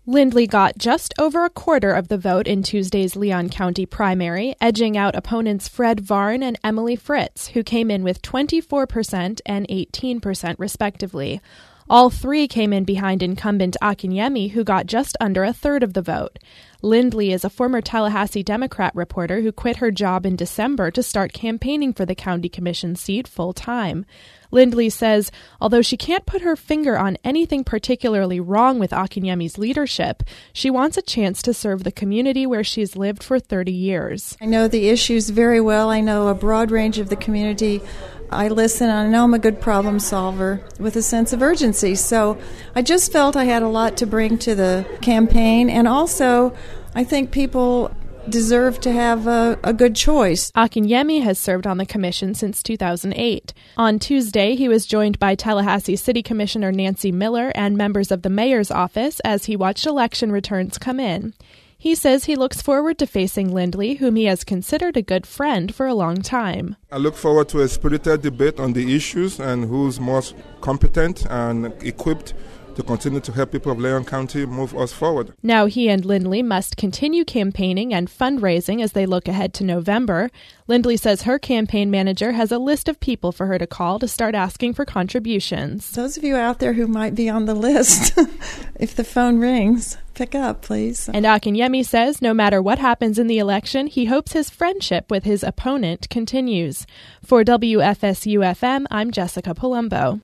Lindley got just over a quarter of the vote in Tuesday's Leon County primary, edging out opponents Fred Varn and Emily Fritz, who came in with 24% and 18% respectively. All three came in behind incumbent Akinyemi, who got just under a third of the vote. Lindley is a former Tallahassee Democrat reporter who quit her job in December to start campaigning for the county commission seat full-time. Lindley says, although she can't put her finger on anything particularly wrong with Akinyemi's leadership, she wants a chance to serve the community where she's lived for 30 years. I know the issues very well. I know a broad range of the community. I listen, and I know I'm a good problem solver with a sense of urgency. So I just felt I had a lot to bring to the campaign, and also I think people deserve to have a good choice. Akinyemi has served on the commission since 2008. On Tuesday, he was joined by Tallahassee City Commissioner Nancy Miller and members of the mayor's office as he watched election returns come in. He says he looks forward to facing Lindley, whom he has considered a good friend for a long time. I look forward to a spirited debate on the issues and who's most competent and equipped to continue to help people of Leon County move us forward. Now he and Lindley must continue campaigning and fundraising as they look ahead to November. Lindley says her campaign manager has a list of people for her to call to start asking for contributions. Those of you out there who might be on the list, if the phone rings, pick up, please. And Akinyemi says no matter what happens in the election, he hopes his friendship with his opponent continues. For WFSU-FM, I'm Jessica Palumbo.